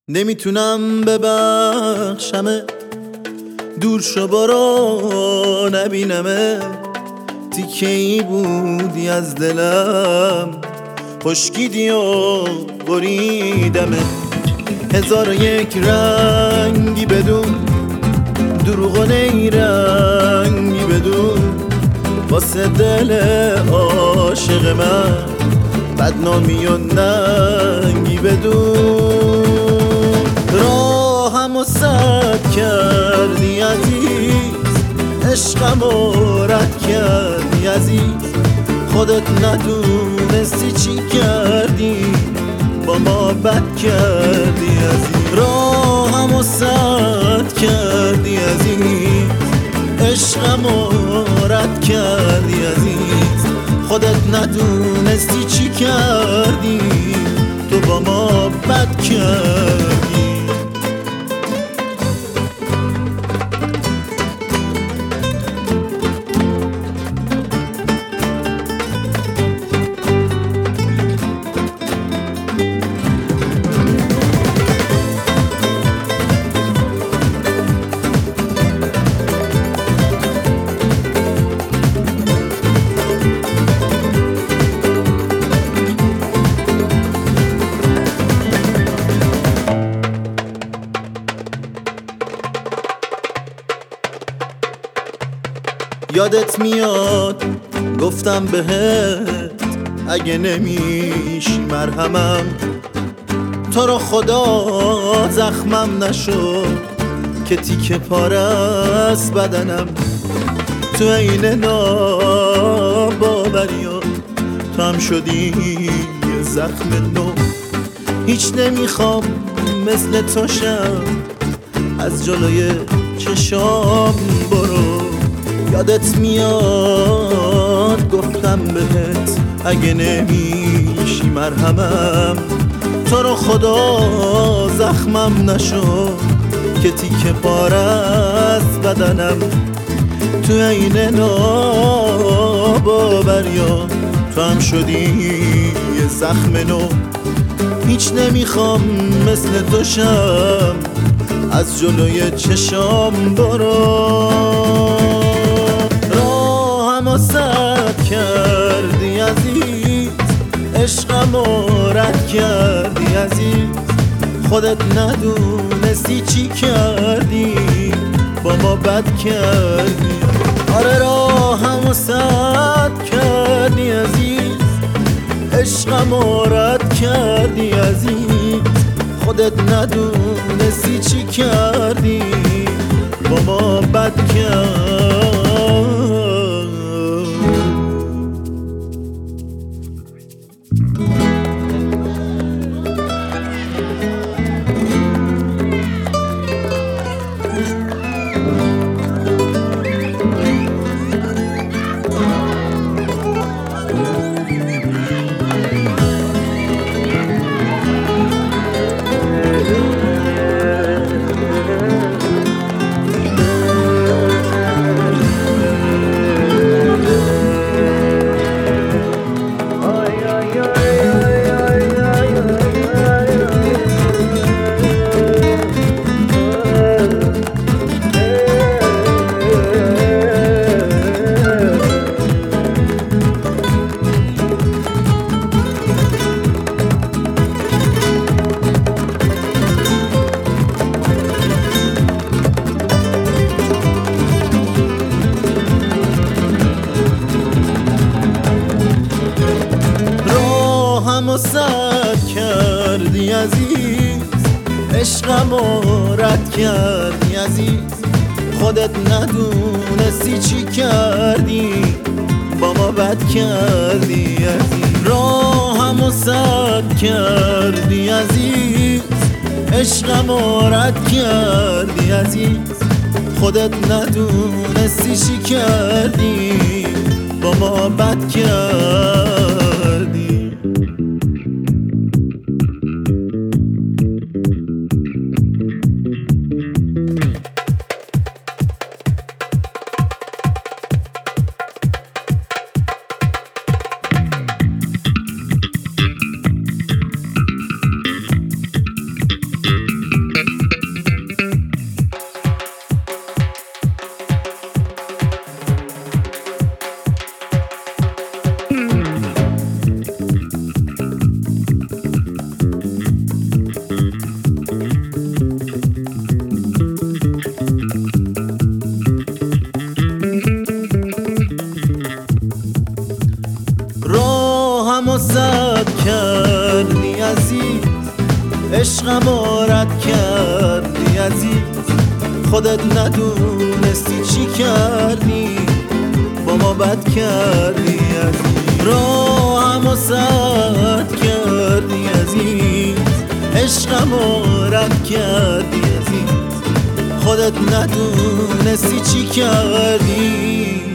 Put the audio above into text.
نمیتونم ببخشمه، دور شو برو نبینمه. تیکه ای بودی از دلم، خشکیدی و بریدمه. 1001 رنگی بدون، دروغ و نیرنگی بدون، واسه دل عاشق من بدنامی و ننگی بدون. راهمو سد کردی عزیز، عشقمو رد کردی عزیز. خودت ندونستی چی کردی، با ما بد کردی عزیز. راهمو سد کردی عزیز، عشقمو رد کردی عزیز. خودت ندونستی چی کردی، تو با ما بد کردی. یادت میاد گفتم بهت اگه نمیشی مرهمم، تو رو خدا زخمم نشد که تیکه پاره از بدنم. تو عین ناباوریا تو هم شدی یه زخم نو. هیچ نمیخوام مثل تو شم، از جلوی چشام برو. یادت میاد گفتم بهت اگه نمیشی مرهمم، تو رو خدا زخمم نشد که تیکه پاره از بدنم. تو عین ناباوریا تو هم شدی یه زخم نو. هیچ نمیخوام مثل تو شم، از جلوی چشام برو. راهمو سد کردی عزیز، عشقمو رد کردی عزیز. خودت ندونستی چی کردی، با ما بد کردی. آره راهمو سد کردی عزیز، عشقمو رد کردی عزیز. خودت ندونستی چی کردی، با ما بد کردی. راهمو سد کردی عزیز، عشقمو رد کردی عزیز. خودت ندونستی چی کردی، با ما بد کردی عزیز. راهمو سد کردی عزیز، عشقمو رد کردی عزیز. خودت ندونستی چی کردی، با ما بد کردی. عشقمو رد کردی عزیز، خودت ندونستی چی کردی، با ما بد کردی عزیز. راهمو سد کردی عزیز، عشقمو رد کردی عزیز، خودت ندونستی چی کردی.